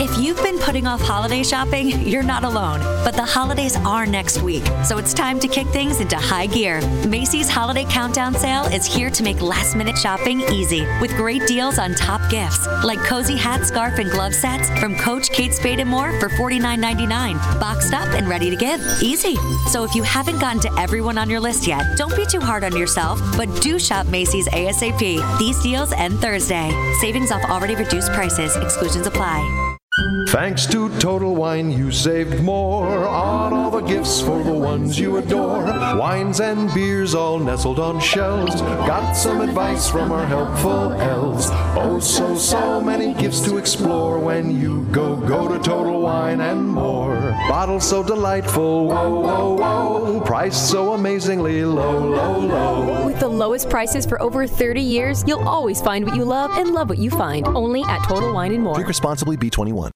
If you've been putting off holiday shopping, you're not alone. But the holidays are next week, so it's time to kick things into high gear. Macy's Holiday Countdown Sale is here to make last-minute shopping easy with great deals on top gifts like cozy hat, scarf, and glove sets from Coach, Kate Spade, and more for $49.99. Boxed up and ready to give. Easy. So if you haven't gotten to everyone on your list yet, don't be too hard on yourself, but do shop Macy's ASAP. These deals end Thursday. Savings off already reduced prices. Exclusions apply. Thanks to Total Wine, you saved more on all the gifts for the ones you adore. Wines and beers all nestled on shelves. Got some advice from our helpful elves. Oh, so many gifts to explore when you go to Total Wine and more. Bottles so delightful, whoa. Priced so amazingly low. With the lowest prices for over 30 years, you'll always find what you love and love what you find. Only at Total Wine and More. Drink responsibly, B21.